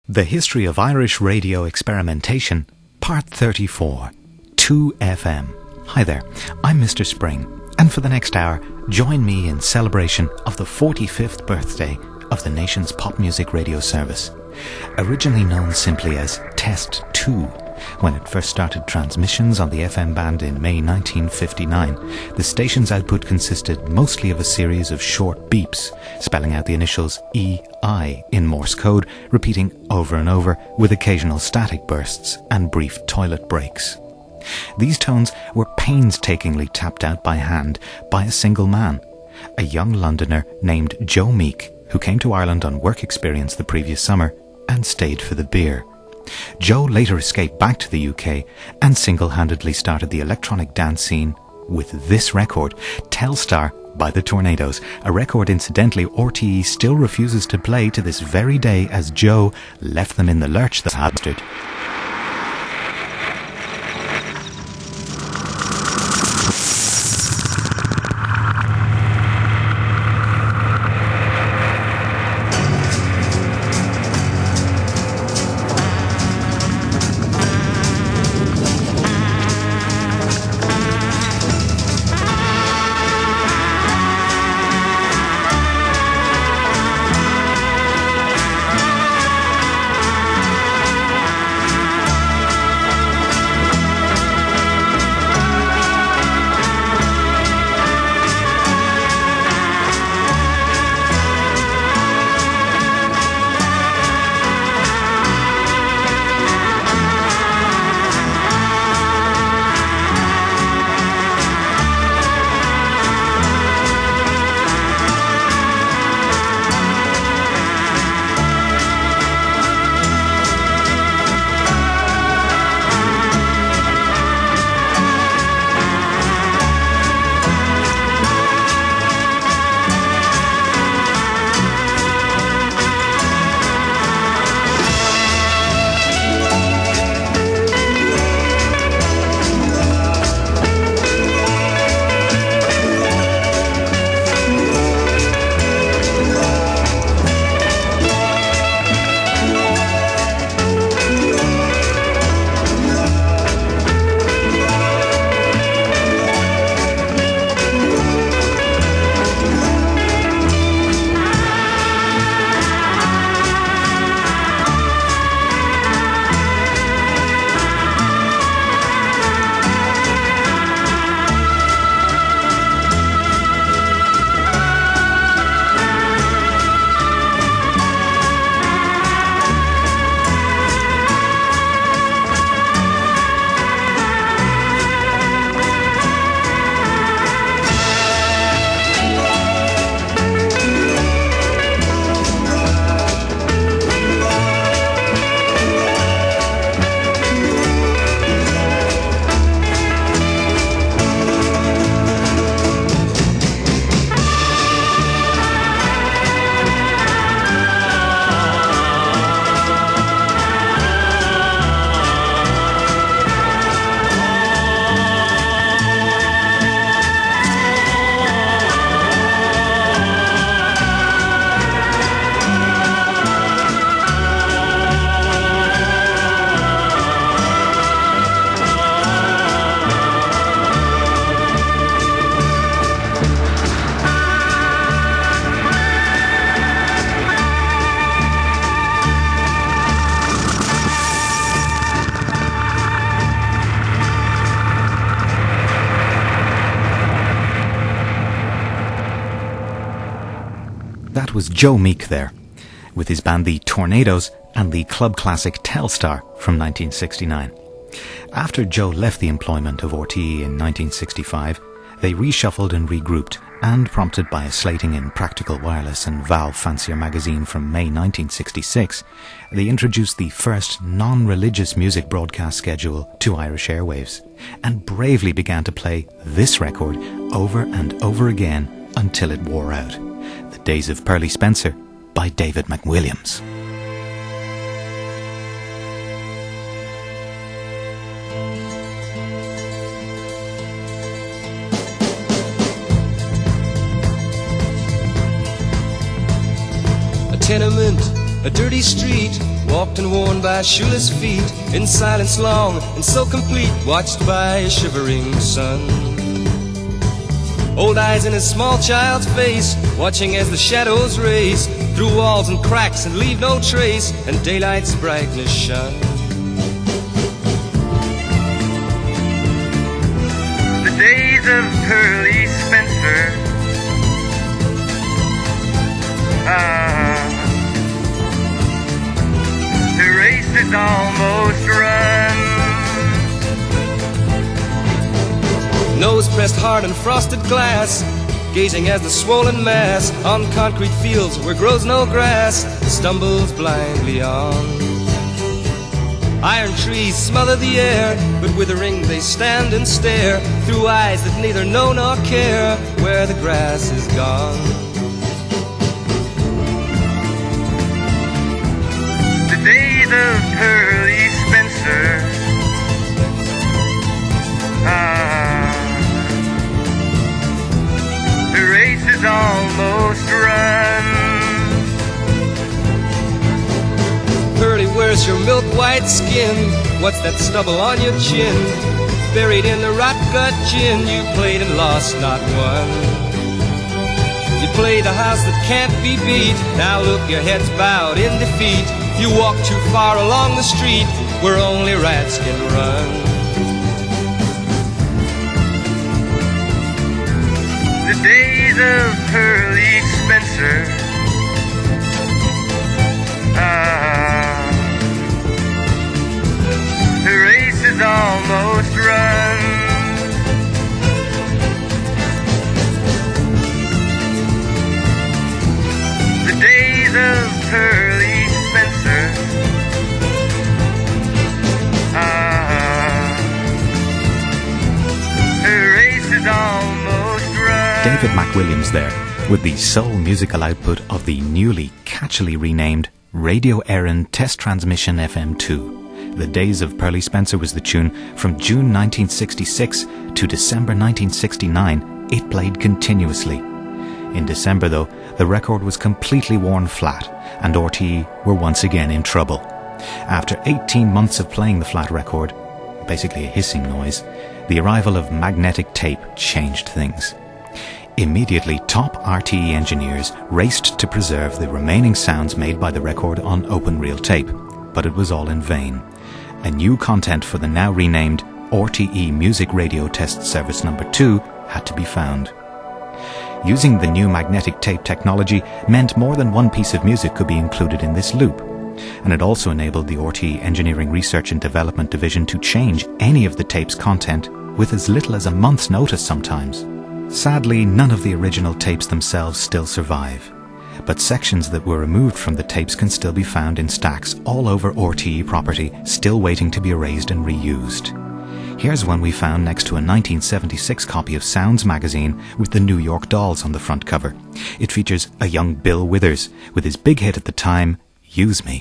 The History of Irish Radio Experimentation, Part 34, 2FM. Hi there, I'm Mr. Spring, and for the next hour, join me in celebration of the 45th birthday of the nation's pop music radio service. Originally known simply as Test 2, when it first started transmissions on the FM band in May 1959, the station's output consisted mostly of a series of short beeps, spelling out the initials EI in Morse code, repeating over and over with occasional static bursts and brief toilet breaks. These tones were painstakingly tapped out by hand by a single man, a young Londoner named Joe Meek, who came to Ireland on work experience the previous summer and stayed for the beer. Joe later escaped back to the UK and single-handedly started the electronic dance scene with this record, Telstar by the Tornadoes, a record incidentally RTE still refuses to play to this very day as Joe left them in the lurch that bastard. That was Joe Meek there, with his band the Tornadoes and the club classic Telstar from 1969. After Joe left the employment of RTE in 1965, they reshuffled and regrouped, and prompted by a slating in Practical Wireless and Valve Fancier magazine from May 1966, they introduced the first non-religious music broadcast schedule to Irish airwaves, and bravely began to play this record over and over again until it wore out. The Days of Pearly Spencer by David McWilliams. A tenement, a dirty street, walked and worn by shoeless feet, in silence long and so complete, watched by a shivering sun. Old eyes in a small child's face, watching as the shadows race through walls and cracks and leave no trace, and daylight's brightness shun. The days of Pearly Spencer, the race is almost run. Nose pressed hard on frosted glass, gazing as the swollen mass on concrete fields where grows no grass stumbles blindly on. Iron trees smother the air, but withering they stand and stare through eyes that neither know nor care where the grass is gone. The days of Pearly Spencer, the race is almost run. Pearly, where's your milk-white skin? What's that stubble on your chin? Buried in the rot-gut gin, you played and lost, not won. You played a house that can't be beat. Now look, your head's bowed in defeat. You walk too far along the street where only rats can run. The days of Pearly Spencer, the race is almost run. The days of Pearly Spencer, the race is almost run. David McWilliams there, with the sole musical output of the newly catchily renamed Radio Erin Test Transmission FM2. The Days of Pearly Spencer was the tune. From June 1966 to December 1969, it played continuously. In December, though, the record was completely worn flat, and RTE were once again in trouble. After 18 months of playing the flat record, basically a hissing noise, the arrival of magnetic tape changed things. Immediately, top RTE engineers raced to preserve the remaining sounds made by the record on open reel tape, but it was all in vain. A new content for the now renamed RTE Music Radio Test Service number 2 had to be found. Using the new magnetic tape technology meant more than one piece of music could be included in this loop, and it also enabled the RTE Engineering Research and Development Division to change any of the tape's content with as little as a month's notice sometimes. Sadly, none of the original tapes themselves still survive, but sections that were removed from the tapes can still be found in stacks all over RTE property, still waiting to be erased and reused. Here's one we found next to a 1976 copy of Sounds magazine with the New York Dolls on the front cover. It features a young Bill Withers with his big hit at the time, Use Me.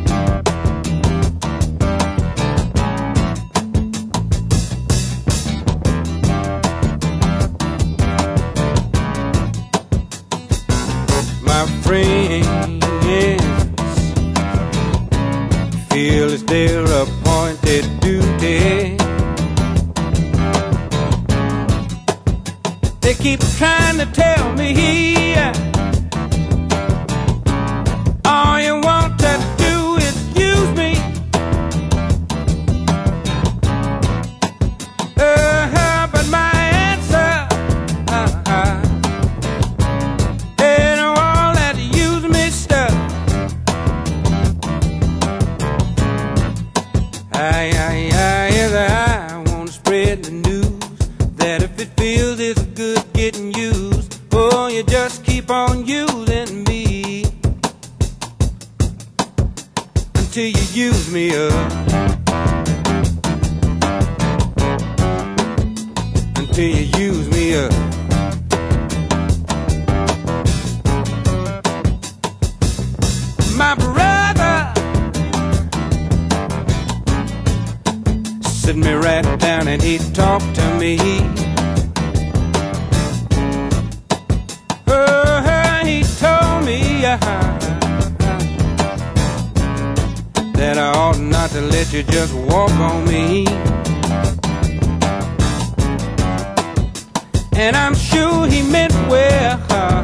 My friends feel it's their appointed duty. They keep trying to tell me all you want to do is use me. But my answer ain't all that use me stuff. Yes, I want to spread the news that if it feels it's good getting used, oh, you just keep on using me until you use me up, until you use me up. My brother sit me right down and he talked to me. He told me that I ought not to let you just walk on me. And I'm sure he meant well,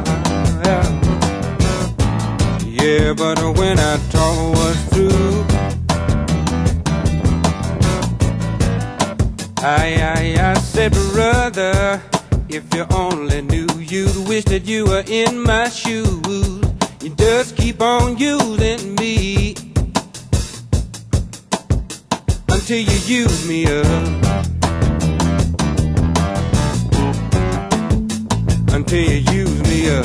yeah, but when I talk was through, I said, brother, if you only knew, you'd wish that you were in my shoes. You just keep on using me until you use me up, until you use me up.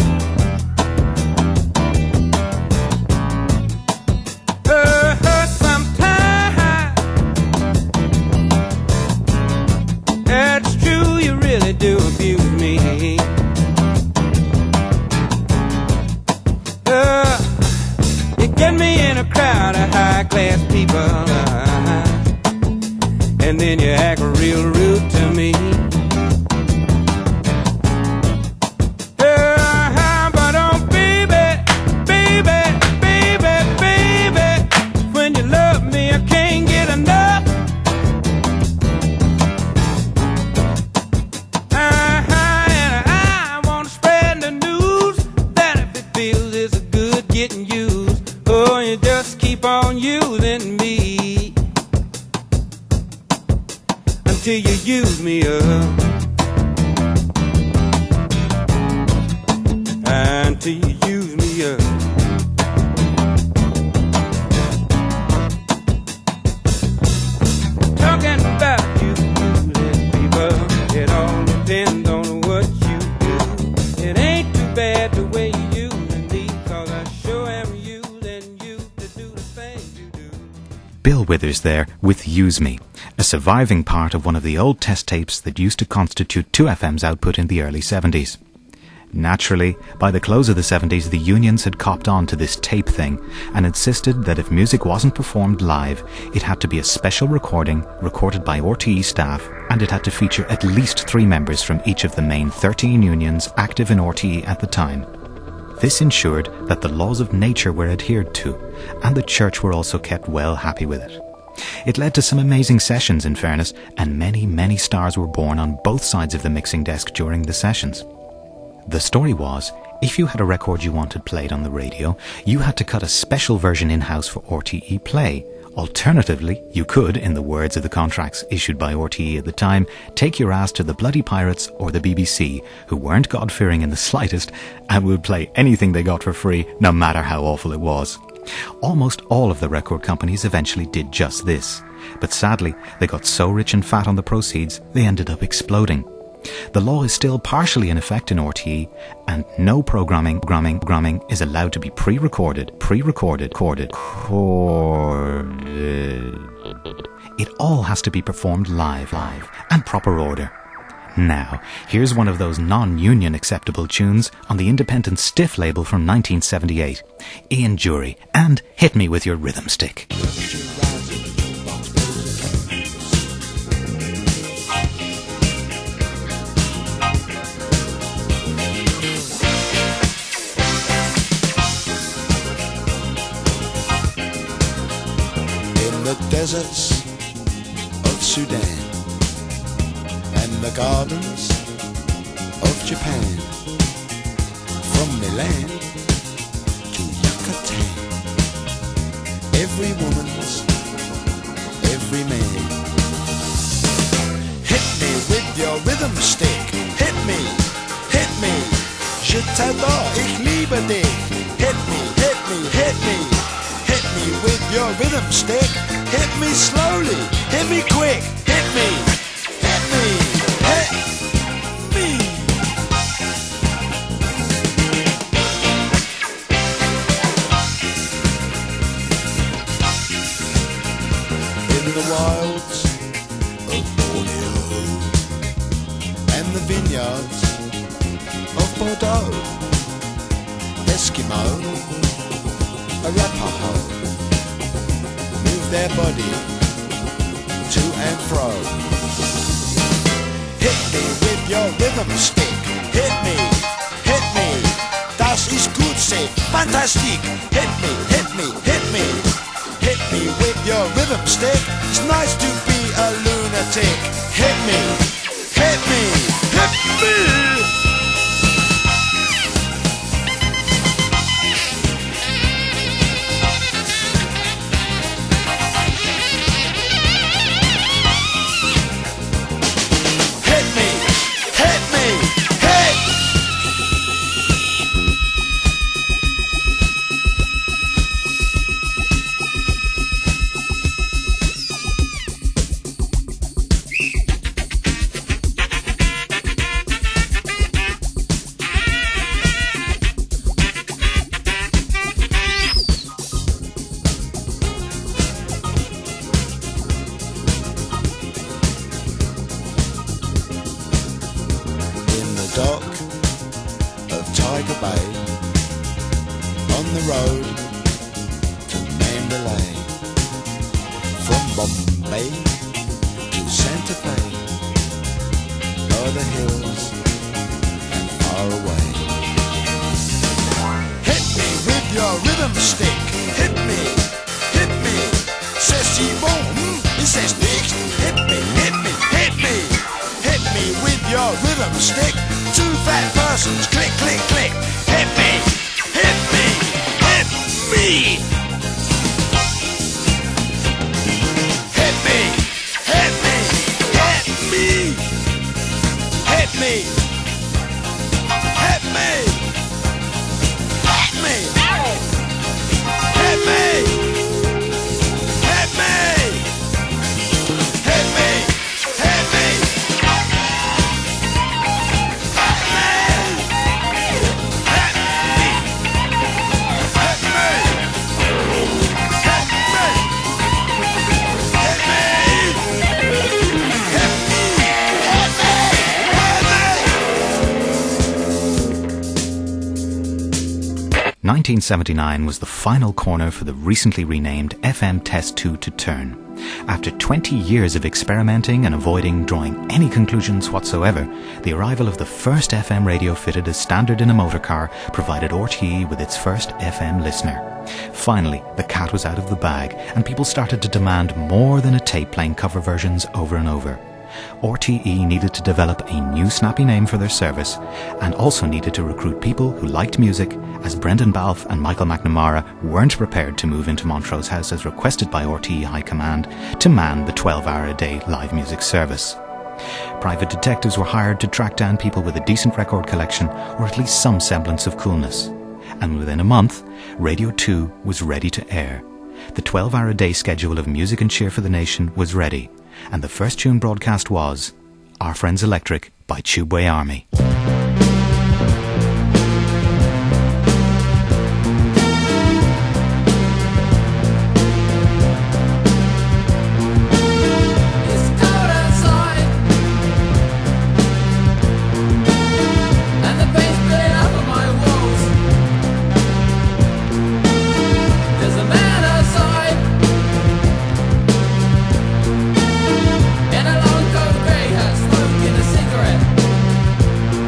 Sometimes that's true, you really do abuse me. You get me in a crowd of high-class people, and then you act real rude to me. But oh baby, baby, baby, baby, when you love me I can't get enough. And I wanna spread the news that if it feels it's good getting used, oh, you just keep on using me until you use me up, until you use me up. Talking about you using people, it all depends on what you do. It ain't too bad the way you using me, 'cause I sure am using you to do the things you do. Bill Withers there with Use Me, a surviving part of one of the old test tapes that used to constitute 2FM's output in the early 70s. Naturally, by the close of the 70s, the unions had copped on to this tape thing and insisted that if music wasn't performed live, it had to be a special recording recorded by RTE staff, and it had to feature at least 3 members from each of the main 13 unions active in RTE at the time. This ensured that the laws of nature were adhered to, and the church were also kept well happy with it. It led to some amazing sessions, in fairness, and many, many stars were born on both sides of the mixing desk during the sessions. The story was, if you had a record you wanted played on the radio, you had to cut a special version in-house for RTE Play. Alternatively, you could, in the words of the contracts issued by RTE at the time, take your ass to the Bloody Pirates or the BBC, who weren't God-fearing in the slightest and would play anything they got for free, no matter how awful it was. Almost all of the record companies eventually did just this, but sadly, they got so rich and fat on the proceeds, they ended up exploding. The law is still partially in effect in RTE, and no programming is allowed to be pre-recorded. It all has to be performed live, and proper order. Now, here's one of those non-union acceptable tunes on the independent Stiff label from 1978. Ian Dury, and Hit Me With Your Rhythm Stick. The deserts of Sudan and the gardens of Japan, from Milan to Yucatan, every woman's, every man. Hit me with your rhythm stick, hit me, je t'adore, ich liebe dich. Hit me, hit me, hit me, hit me with your rhythm stick. Hit me slowly, hit me quick, hit me, hit me, hit me. In the wilds of Borneo and the vineyards of Bordeaux, Eskimo, Arapaho, their body to and fro. Hit me with your rhythm stick. Hit me, das ist gut, say fantastic. Hit me, hit me, hit me, hit me me with your rhythm stick. It's nice to be a lunatic. Hit me, hit me, hit me. ...1979 was the final corner for the recently renamed FM Test 2 to turn. After 20 years of experimenting and avoiding drawing any conclusions whatsoever, the arrival of the first FM radio fitted as standard in a motor car provided RTE with its first FM listener. Finally, the cat was out of the bag and people started to demand more than a tape playing cover versions over and over. RTE needed to develop a new snappy name for their service and also needed to recruit people who liked music, as Brendan Balfe and Michael McNamara weren't prepared to move into Montrose House as requested by RTE High Command to man the 12-hour-a-day live music service. Private detectives were hired to track down people with a decent record collection or at least some semblance of coolness. And within a month, Radio 2 was ready to air. The 12-hour-a-day schedule of music and cheer for the nation was ready, and the first tune broadcast was Our Friends Electric by Tubeway Army. In a long coat grey hat, smoking a cigarette.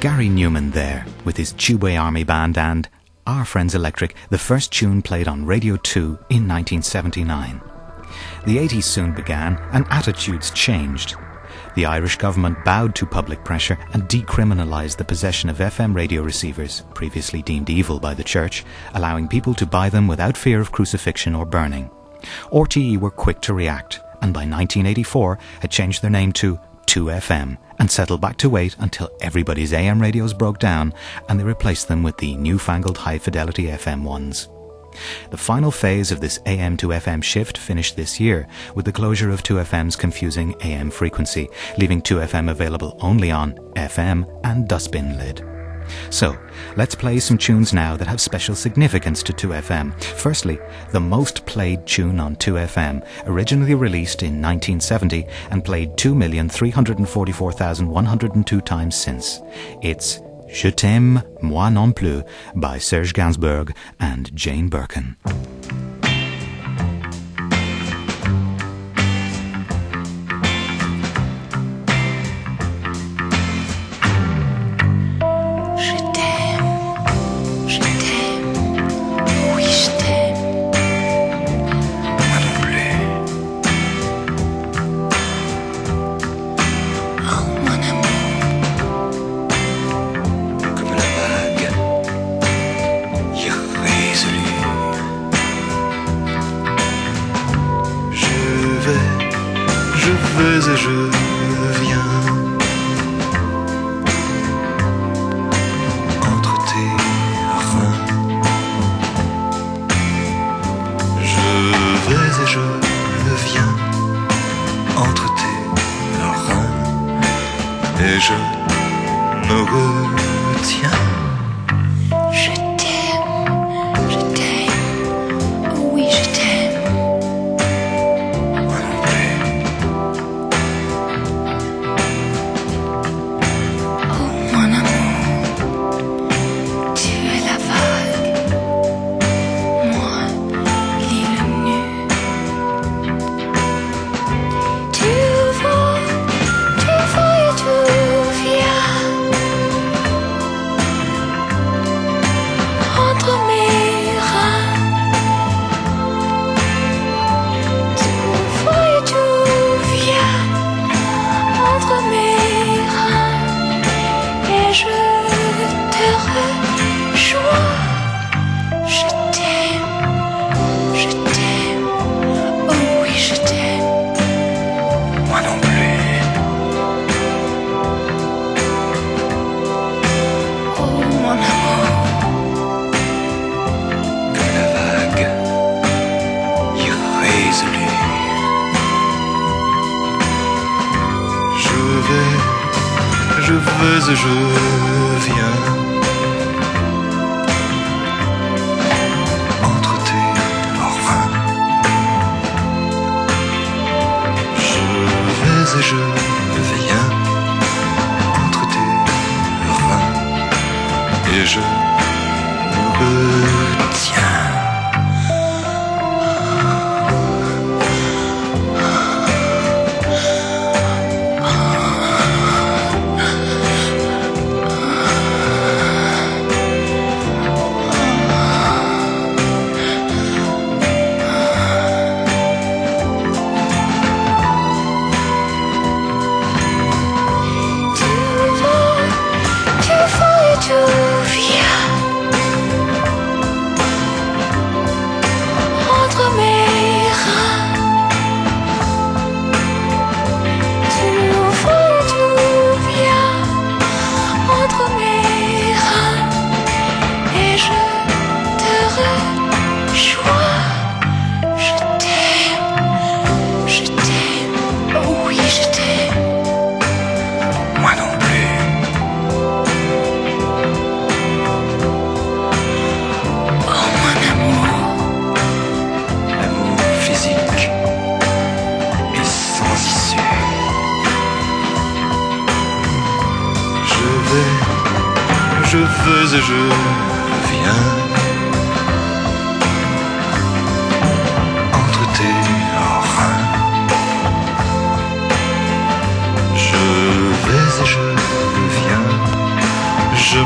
Gary Newman there, with his Tubeway Army Band and Our Friends Electric, the first tune played on Radio 2 in 1979. The 80s soon began and attitudes changed. The Irish government bowed to public pressure and decriminalised the possession of FM radio receivers, previously deemed evil by the church, allowing people to buy them without fear of crucifixion or burning. RTE were quick to react, and by 1984 had changed their name to 2FM and settled back to wait until everybody's AM radios broke down and they replaced them with the newfangled high-fidelity FM ones. The final phase of this AM to FM shift finished this year with the closure of 2FM's confusing AM frequency, leaving 2FM available only on FM and Dustbin Lid. So, let's play some tunes now that have special significance to 2FM. Firstly, the most played tune on 2FM, originally released in 1970 and played 2,344,102 times since. It's Je t'aime, moi non plus by Serge Gainsbourg and Jane Birkin.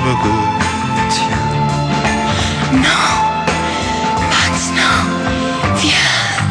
for good. No, mocno, wiem.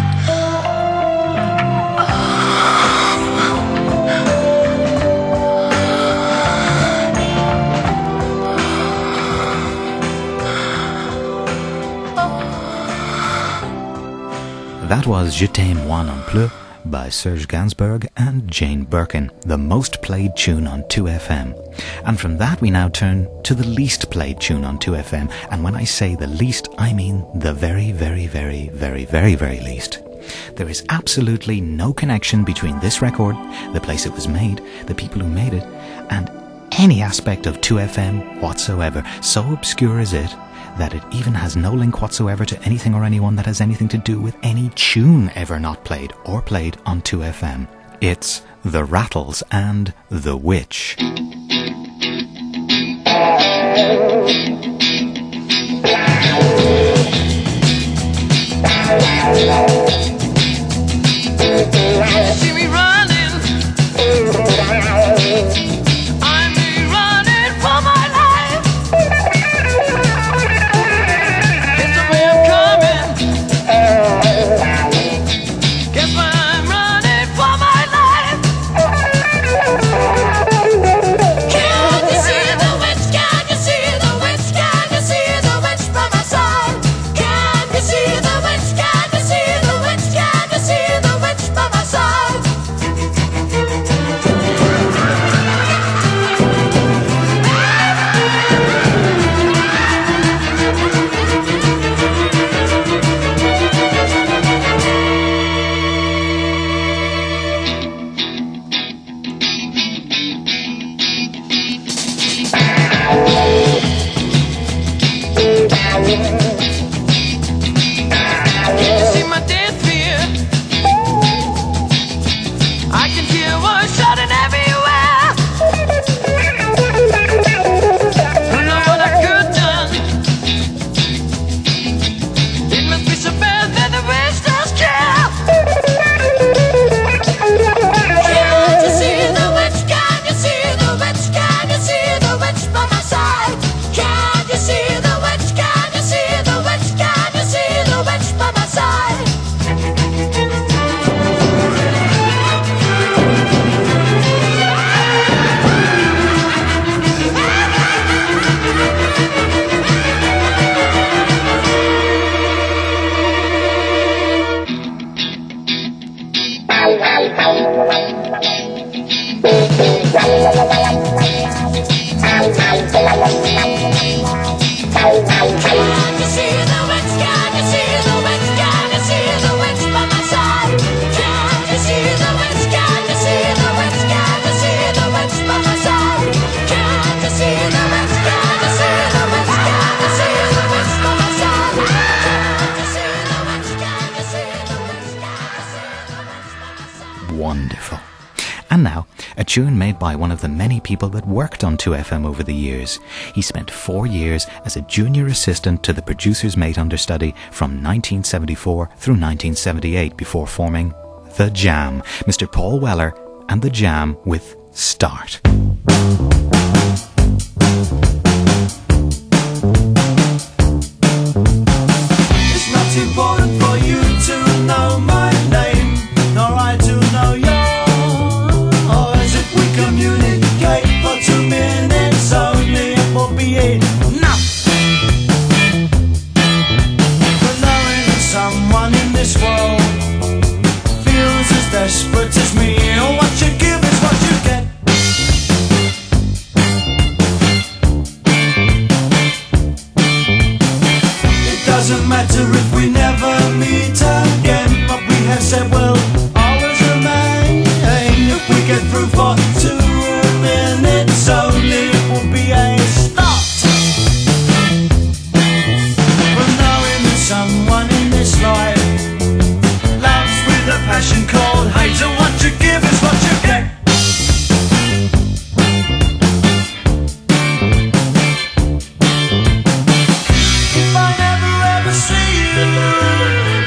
That was Je t'aime moi non plus by Serge Gainsbourg and Jane Birkin, the most played tune on 2FM. And from that we now turn to the least played tune on 2FM. And when I say the least, I mean the very, very, very, very, very, very least. There is absolutely no connection between this record, the place it was made, the people who made it, and any aspect of 2FM whatsoever. So obscure is it that it even has no link whatsoever to anything or anyone that has anything to do with any tune ever not played or played on 2FM. It's The Rattles and The Witch. See me running, I'm running for my life. It's the way I'm coming. Guess why I'm running for my life. Can you see the witch? Can you see the witch? Can you see the witch by my side? Can you see the witch? Can you see the witch? Can you see the witch by my side? You see my dead fear. I can hear one shouting everywhere. You know what I could done? It must be so bad that the witch does care. Can you see the witch? Can you see the witch? Can you see the witch by my side? Can you see the witch? Can you see the witch? Can you see the witch by my side? Can you see the witch? Can you see the witch? Can you see the witch by my side? Can you see the witch? Can you see the witch? Can you see the witch by my side? Can you see the witch? Can you see the witch? Can you see the witch by my side? Can you see the witch? Can you see the witch? Can you see the witch by my side? Wonderful. And now, a tune made by one of the many people that worked on 2FM over the years. He spent 4 years as a junior assistant to the producer's mate understudy from 1974 through 1978 before forming The Jam. Mr. Paul Weller and The Jam with Start. It's not important for you to know my name, nor I to know yours. If we communicate for 2 minutes only, it will be enough. But knowing that someone in this world feels as desperate as me, what you give is what you get. It doesn't matter if we never meet again, but we have said we'll always remain. If we get through for 2 minutes only, it will be a start. But knowing that someone in this life loves with a passion called hate, and what you give is what you get. If I never ever see you,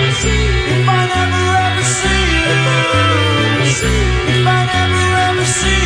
if I never ever see you, if I never ever see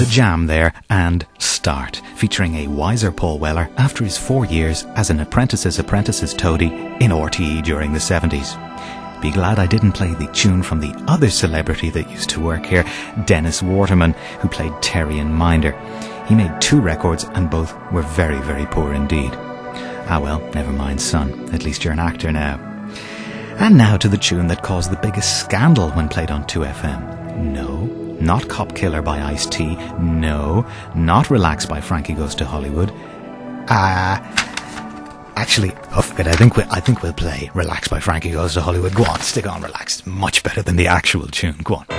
Jam there, and Start, featuring a wiser Paul Weller after his 4 years as an apprentice's toady in RTE during the 70s. Be glad I didn't play the tune from the other celebrity that used to work here, Dennis Waterman, who played Terry in Minder. He made 2 records and both were very, very poor indeed. Ah well, never mind, son. At least you're an actor now. And now to the tune that caused the biggest scandal when played on 2FM. No, not Cop Killer by Ice-T. No, not Relax by Frankie Goes to Hollywood. Actually, I think we'll play Relax by Frankie Goes to Hollywood. Go on, stick on Relax. Much better than the actual tune. Go on.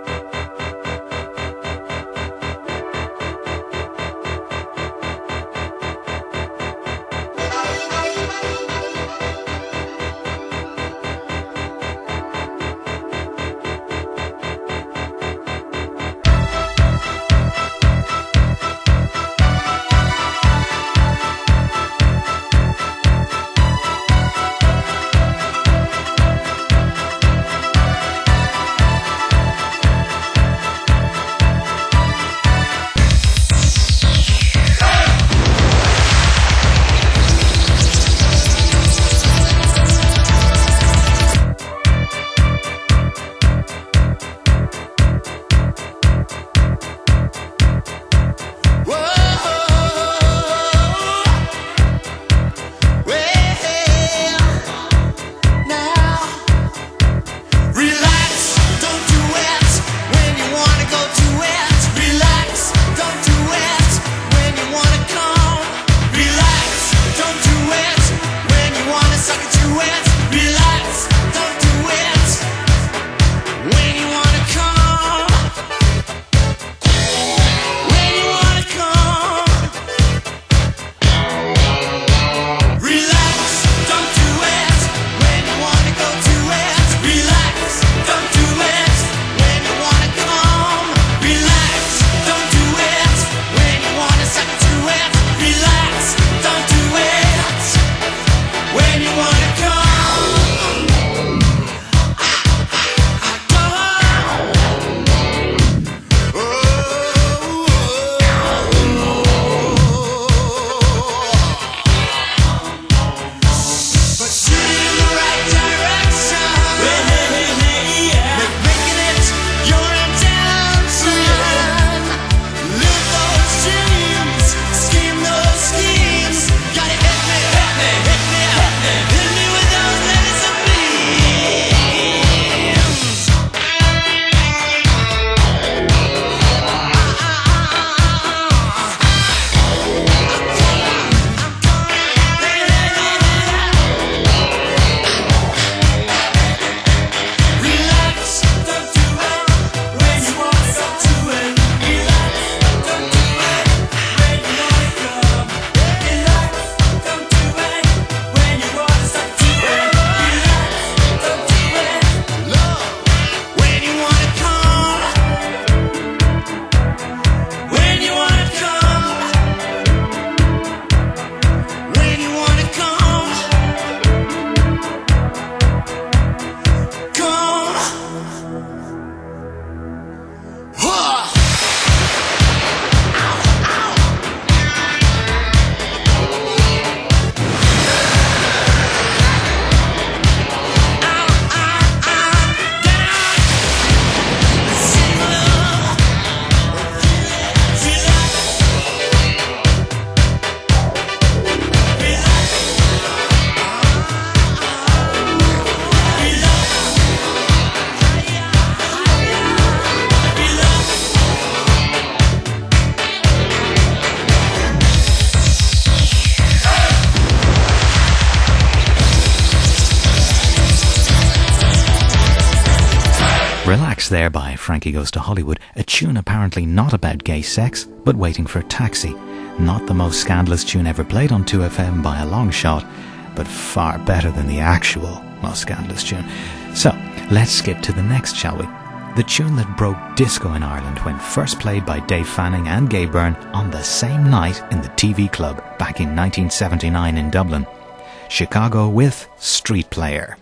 Relax there by Frankie Goes to Hollywood, a tune apparently not about gay sex, but Waiting for a Taxi. Not the most scandalous tune ever played on 2FM by a long shot, but far better than the actual most scandalous tune. So, let's skip to the next, shall we? The tune that broke disco in Ireland when first played by Dave Fanning and Gay Byrne on the same night in the TV Club back in 1979 in Dublin. Chicago with Street Player.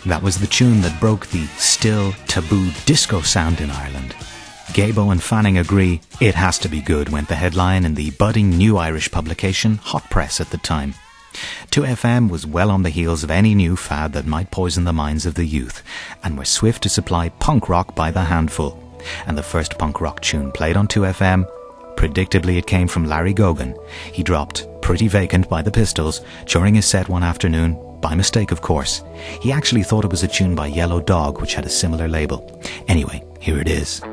That was the tune that broke the still taboo disco sound in Ireland. Gabo and Fanning agree It Has to Be Good went the headline in the budding new Irish publication Hot Press at the time. 2FM was well on the heels of any new fad that might poison the minds of the youth, and were swift to supply punk rock by the handful. And the first punk rock tune played on 2FM, predictably it came from Larry Gogan. He dropped Pretty Vacant by the Pistols during his set one afternoon, by mistake of course. He actually thought it was a tune by Yellow Dog, which had a similar label. Anyway, here it is.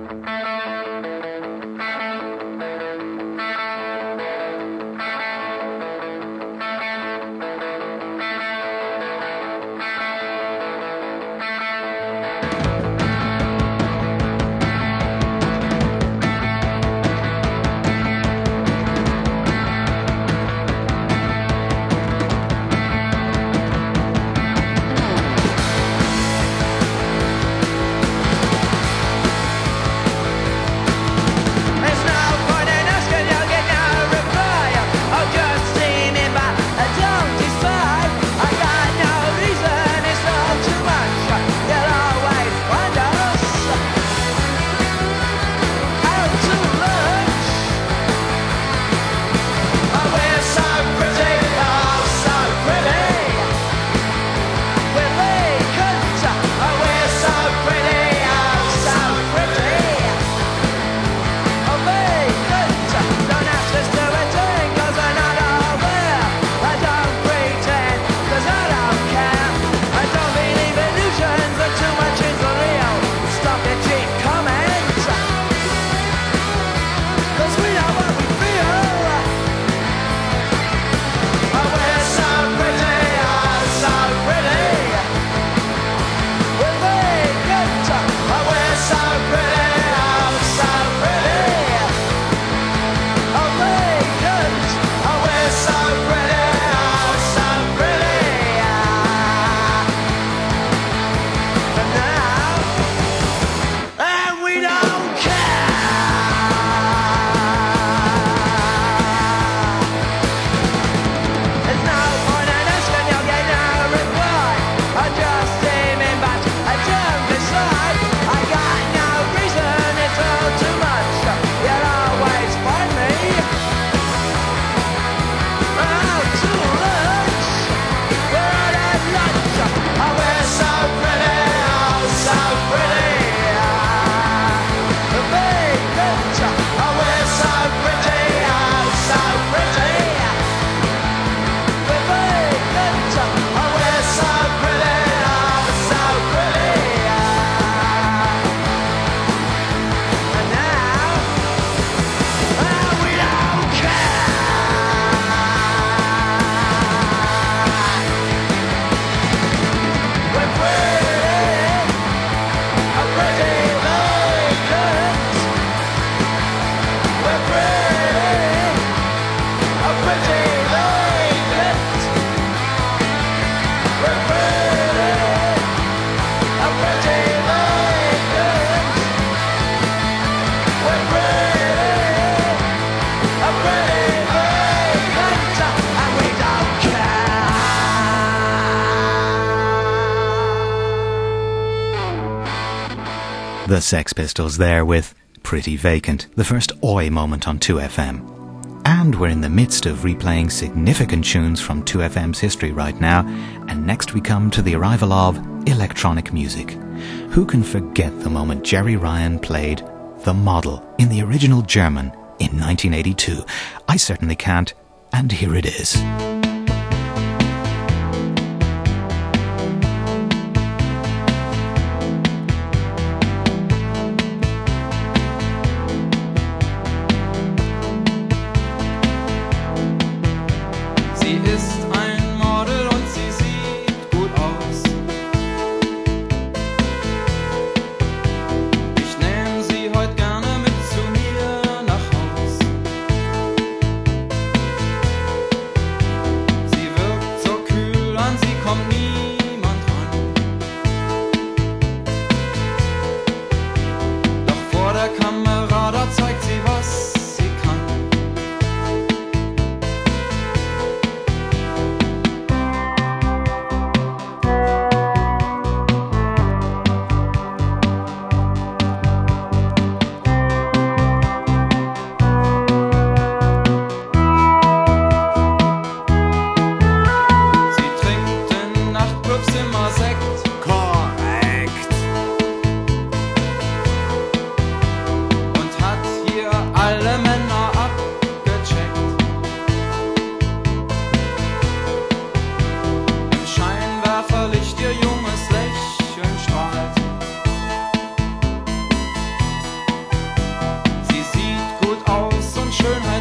The Sex Pistols there with Pretty Vacant, the first Oi moment on 2FM. And we're in the midst of replaying significant tunes from 2FM's history right now, and next we come to the arrival of electronic music. Who can forget the moment Jerry Ryan played The Model in the original German in 1982? I certainly can't, and here it is.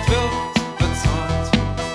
wird bezahlt.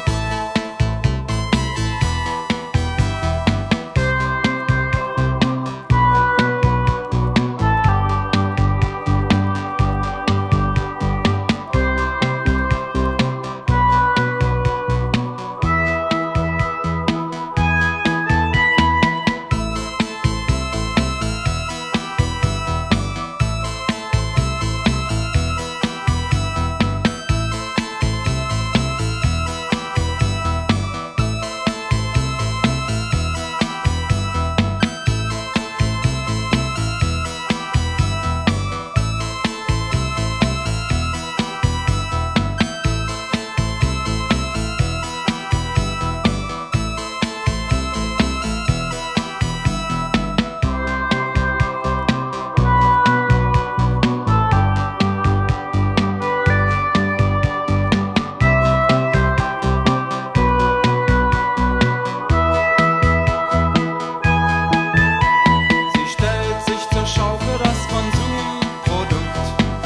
Sie stellt sich zur Schau für das Konsumprodukt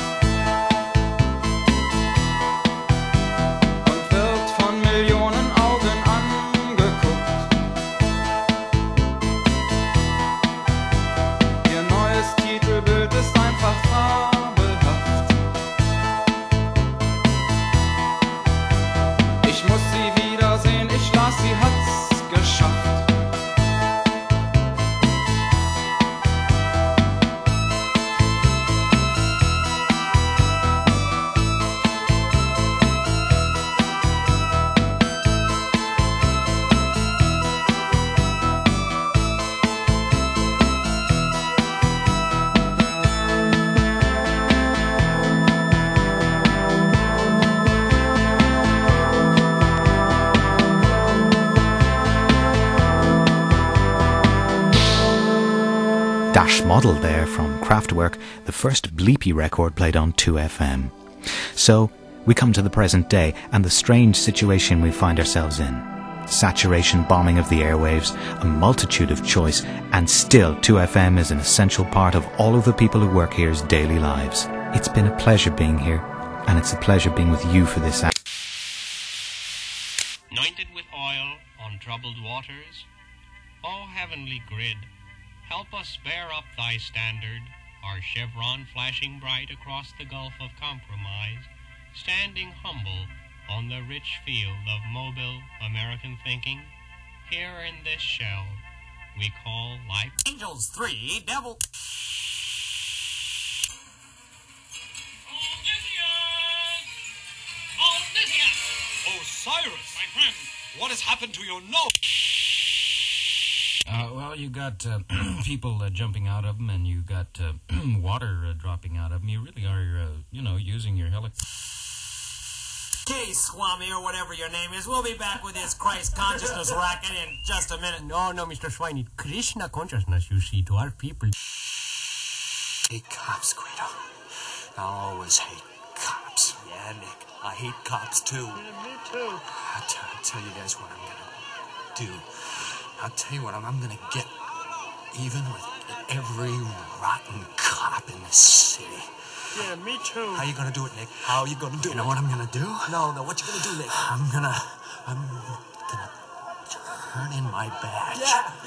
und wird von Millionen Augen angeguckt. Ihr neues Titelbild ist einfach fabelhaft. Ich muss sie wiedersehen, ich las, sie hat's geschafft. Dash Model there from Kraftwerk, the first bleepy record played on 2FM. So, we come to the present day and the strange situation we find ourselves in. Saturation bombing of the airwaves, a multitude of choice, and still 2FM is an essential part of all of the people who work here's daily lives. It's been a pleasure being here, and it's a pleasure being with you for this hour. Anointed with oil on troubled waters, O heavenly grid, help us bear up thy standard, our chevron flashing bright across the gulf of compromise, standing humble on the rich field of mobile American thinking, here in this shell we call life. Angels 3, Devil. Osiris! My friend, what has happened to your nose? Well, you got people jumping out of them, and you got water dropping out of them. You really are, using your helicopter. Okay, Swami, or whatever your name is, we'll be back with this Christ consciousness racket in just a minute. No, Mr. Swiney. Krishna consciousness, you see, to our people. Hate cops, Guido. I'll always hate cops. Yeah, Nick, I hate cops too. Yeah, me too. I'll tell you guys what I'm gonna do. I'll tell you what, I'm gonna get even with every rotten cop in this city. Yeah, me too. How you gonna do it, Nick? How you gonna do it? You know what I'm gonna do? No, what you gonna do, Nick? I'm gonna turn in my badge.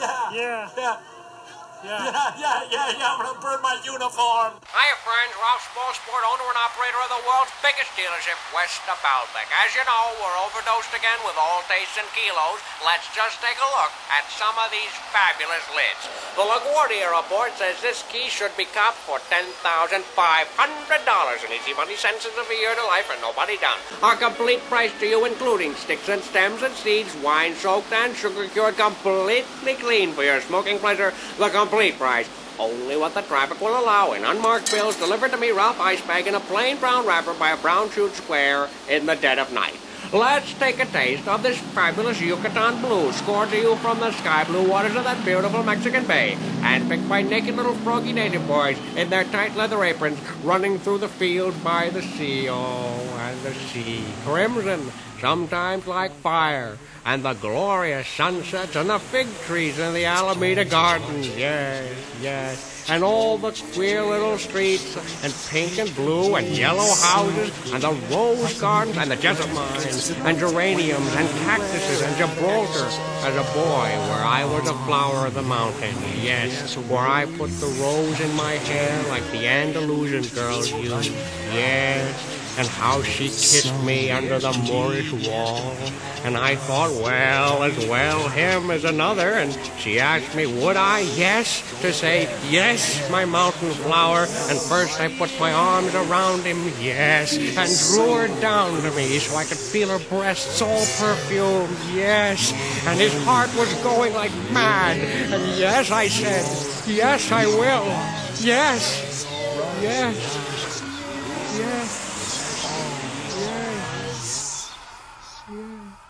Yeah, I'm gonna burn my uniform. Hiya, friends. Ralph Smallsport, owner and operator of the world's biggest dealership west of Baalbek. As you know, we're overdosed again with all tastes and kilos. Let's just take a look at some of these fabulous lids. The LaGuardia report says this key should be copped for $10,500 and easy money sentences of a year to life and nobody done. Our complete price to you, including sticks and stems and seeds, wine-soaked and sugar-cured, completely clean for your smoking pleasure. The complete price. Only what the traffic will allow in unmarked bills delivered to me, Ralph Icebag, in a plain brown wrapper by a brown shoot square in the dead of night. Let's take a taste of this fabulous Yucatan Blue, scored to you from the sky blue waters of that beautiful Mexican Bay, and picked by naked little froggy native boys in their tight leather aprons, running through the fields by the sea. Oh, and the sea, crimson, sometimes like fire, and the glorious sunsets and the fig trees in the Alameda Gardens. Yes. and all the queer little streets, and pink and blue and yellow houses, and the rose gardens, and the jessamine, and geraniums, and cactuses, and Gibraltar. As a boy, where I was a flower of the mountain, yes, where I put the rose in my hair like the Andalusian girls used, yes. And how she kissed me under the Moorish wall. And I thought, well, as well him as another. And she asked me, would I? Yes. To say, yes, my mountain flower. And first I put my arms around him, yes. And drew her down to me so I could feel her breasts all perfumed, yes. And his heart was going like mad. And yes, I said, yes, I will. Yes. Yes. Yes. Yes. Yes.